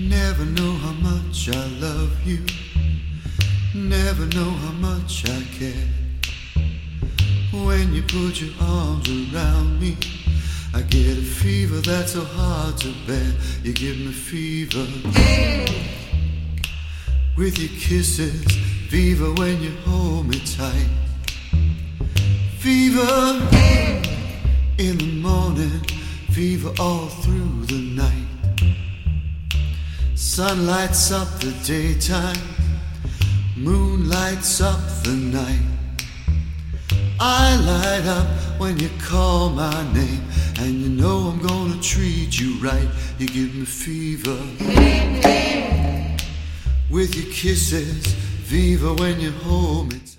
Never know how much I love you. Never know how much I care. When you put your arms around me, I get a fever that's so hard to bear. You give me fever with your kisses, fever when you hold me tight. Fever in the morning, fever all through the night. Sun lights up the daytime, moon lights up the night. I light up when you call my name, and you know I'm gonna treat you right. You give me fever with your kisses, fever when you hold me tight.